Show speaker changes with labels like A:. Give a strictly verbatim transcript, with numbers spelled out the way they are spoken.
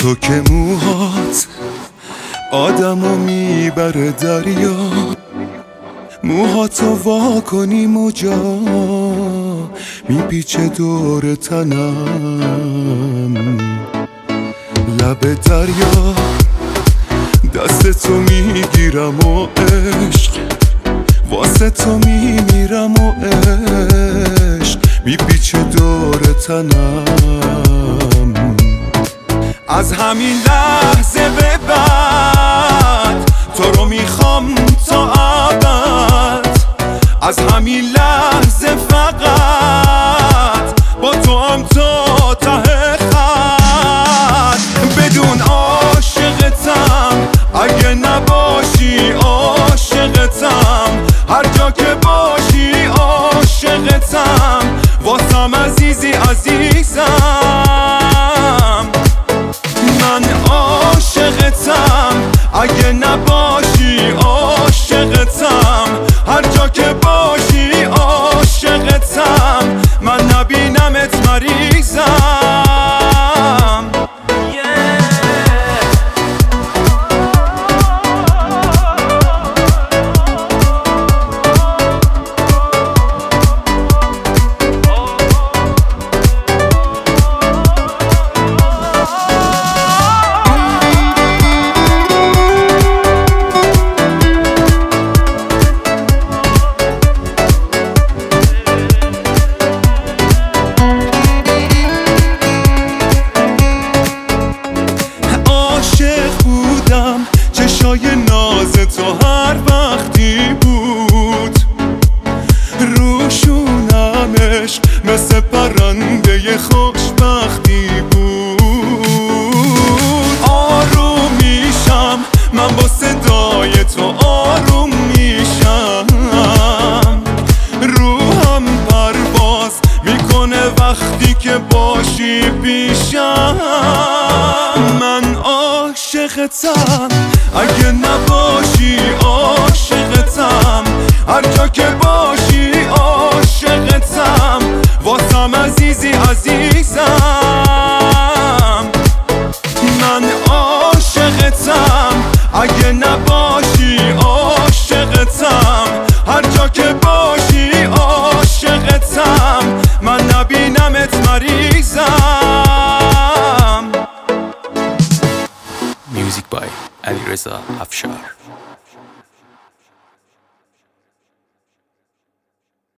A: تو که موهات آدمو میبره دریا، موهاتو وا کنی موجا میپیچه دور تنم. لب دریا دست تو میگیرم و عشق واسه تو میمیرم و عشق میپیچه دور تنم. از همین لحظه به بعد تو رو میخوام تا ابد، از همین لحظه فقط با تو هم تا ته خط. بدون عاشقتم اگه نباشی عاشقتم، هر جا که باشی عاشقتم، واسم عزیزی عزیزم. من عاشقتم اگه نباشی عاشقتم، هر جا که باشی عاشقتم، من نبینمت مریضم. چشای ناز تو هر وقتی بود روشونمش مثل پرنده خوشبختی بود. آروم میشم من با صدای تو، آروم میشم روحم پرواز میکنه وقتی که باشی پیشم. من عاشقتم اگه نباشی عاشقتم، هر جا که باشی عاشقتم، واسم عزیزی عزیزم. من عاشقتم اگه نباشی عاشقتم، هر جا که باشی عاشقتم، من نبینمت مریضم.
B: Music by علیرضا افشار.